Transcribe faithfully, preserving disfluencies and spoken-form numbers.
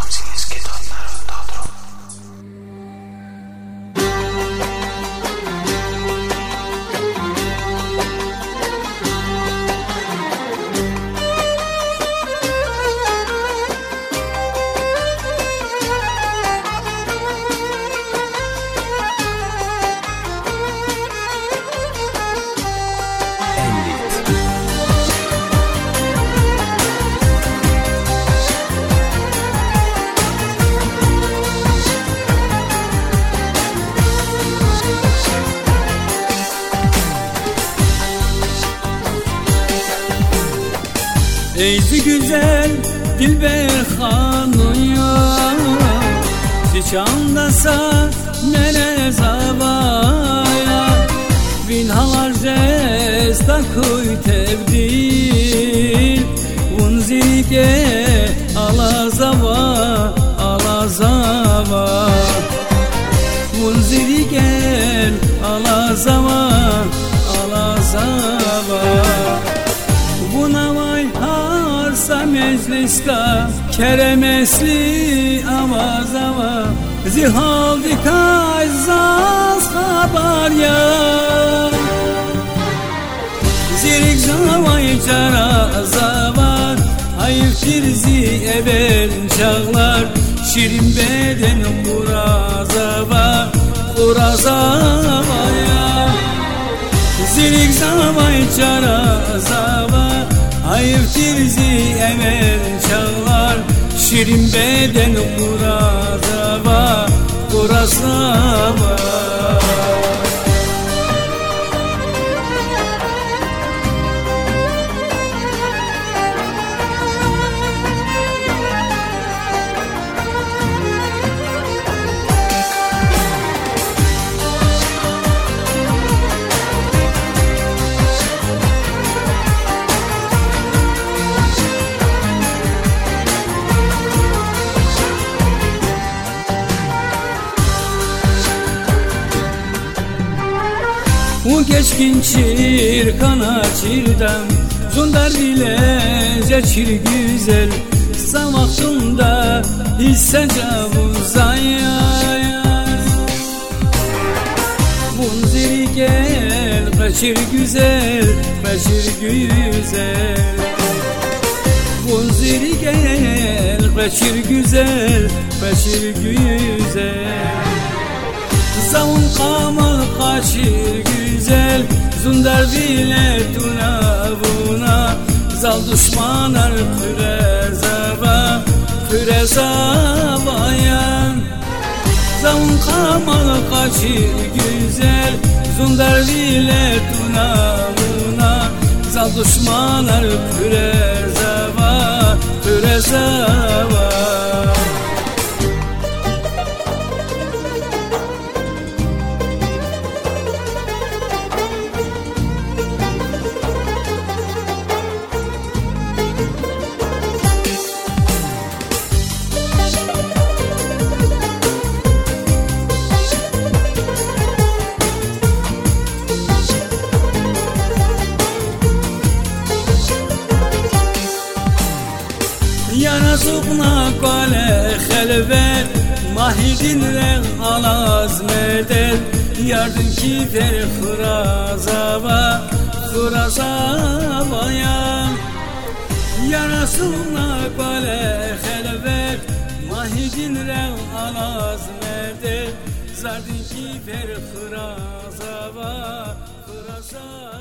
Francische tornarono Totoro. Eyzi güzel dilber hanıya Çiçandasa mene zavaya Vinhalar jesta kuy tevdil Vunzike ala zava ala zava Vunzike ala zava ala zava Vunavay harsa mecliska keremesli avaz ava Zihaldi kazaz habar ya Zirik zavay cara zavar Hayır tirzi evvel çağlar Şirin bedenim burazava Burazava ya Zirik zavay cara zava Hayır tirzi emel çağlar Şirin beden kurazava Kurazava U geçkin çirkana çirdem Zundar bile çir güzel Savaktımda hisseca uzayar Bunziri gel kaçır güzel Kaçır güzel Bunziri gel kaçır güzel Kaçır güzel Zavun kamal kaçır güzel Zundar bile tuna buna Zal düşmanar püre zava Püre zavayan Zavun kamal kaçır güzel Zundar bile tuna buna Zal düşmanar püre zava Püre zava Yana sukna kale helvet Mahidin ren alaz medet Yardım kifer hırazava Hırazava ya Yana sukna kale helvet Mahidin ren alaz medet Zardin kifer hırazava Hırazava